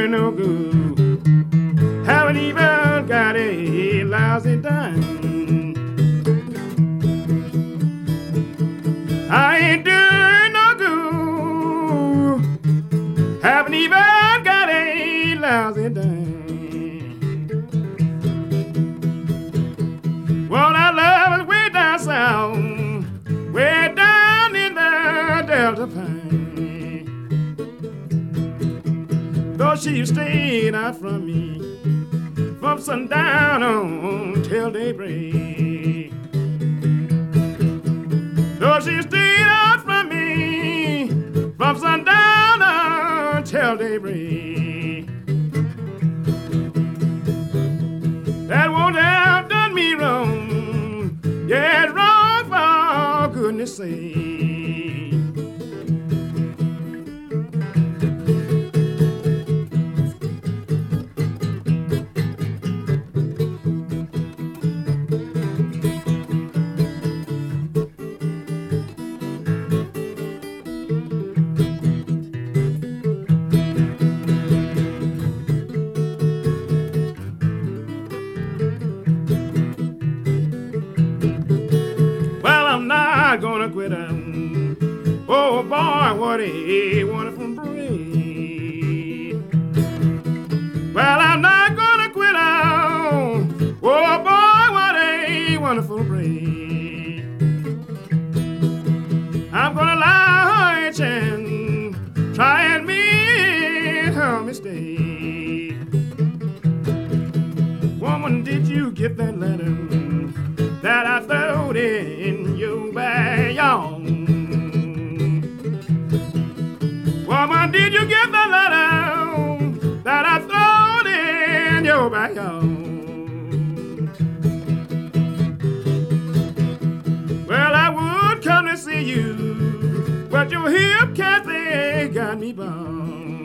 doing no good. Haven't even got a lousy dime. I ain't doing no good. Haven't even got a lousy dime. Well, I love is way down south, way down in the Delta Pine. Though she stayed out from me from sundown on till daybreak. Though she stayed out from me from sundown until daybreak. That won't have done me wrong, yeah, wrong for goodness sake. Gonna quit him. Oh boy, what a wonderful break. Well, I'm not gonna quit him. Oh boy, what a wonderful break. I'm gonna lie and try and meet her mistake. Woman, did you get that letter that I throwed in your bag, y'all? Woman, did you get the letter that I throwed in your bag, y'all? Well, I would come to see you, but your hip Kathy got me bound.